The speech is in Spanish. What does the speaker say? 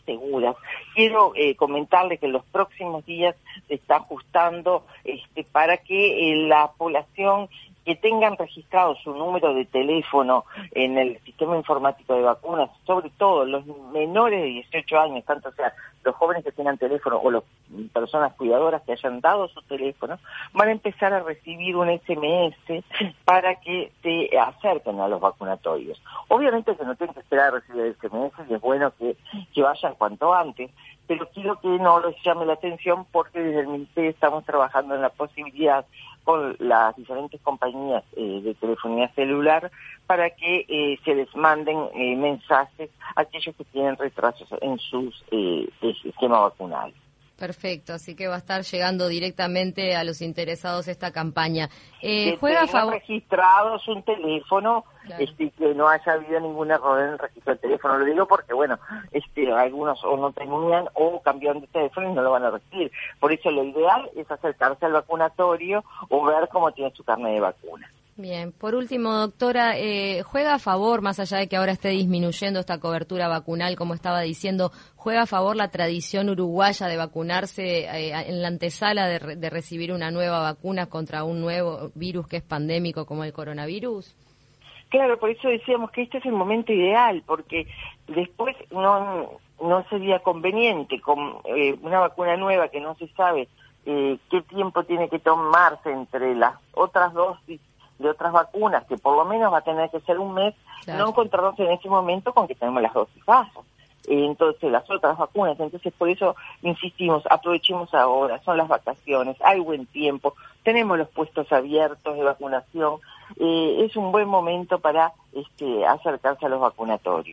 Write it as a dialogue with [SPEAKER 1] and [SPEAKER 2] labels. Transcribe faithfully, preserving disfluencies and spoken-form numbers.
[SPEAKER 1] seguras. Quiero eh, comentarles que en los próximos días se está ajustando este, para que eh, la población que tengan registrado su número de teléfono en el sistema informático de vacunas, sobre todo los menores de dieciocho años, tanto sea los jóvenes que tengan teléfono o las personas cuidadoras que hayan dado su teléfono, van a empezar a recibir un ese eme ese para que se acerquen a los vacunatorios. Obviamente que no tienen que esperar a recibir el ese eme ese y es bueno que, que vayan cuanto antes, pero quiero que no les llame la atención porque desde el Ministerio estamos trabajando en la posibilidad con las diferentes compañías eh, de telefonía celular para que eh, se les manden eh, mensajes a aquellos que tienen retrasos en sus eh, sistema vacunal.
[SPEAKER 2] Perfecto, así que va a estar llegando directamente a los interesados esta campaña. Eh,
[SPEAKER 1] que
[SPEAKER 2] ¿Juega a
[SPEAKER 1] tengan
[SPEAKER 2] favor?
[SPEAKER 1] registrados un teléfono, claro. este, que no haya habido ningún error en el registro del teléfono. Lo digo porque, bueno, este, algunos o no tenían o cambiaron de teléfono y no lo van a recibir. Por eso lo ideal es acercarse al vacunatorio o ver cómo tiene su carnet de vacuna.
[SPEAKER 2] Bien, por último, doctora, eh, ¿juega a favor, más allá de que ahora esté disminuyendo esta cobertura vacunal, como estaba diciendo, juega a favor la tradición uruguaya de vacunarse eh, en la antesala de, re de recibir una nueva vacuna contra un nuevo virus que es pandémico como el coronavirus?
[SPEAKER 1] Claro, por eso decíamos que este es el momento ideal, porque después no, no sería conveniente con eh, una vacuna nueva que no se sabe eh, qué tiempo tiene que tomarse entre las otras dosis de otras vacunas, que por lo menos va a tener que ser un mes, claro. No encontrarnos en este momento con que tenemos las dosis bajas. Entonces, las otras vacunas, entonces por eso insistimos, aprovechemos ahora, son las vacaciones, hay buen tiempo, tenemos los puestos abiertos de vacunación, eh, es un buen momento para este, acercarse a los vacunatorios.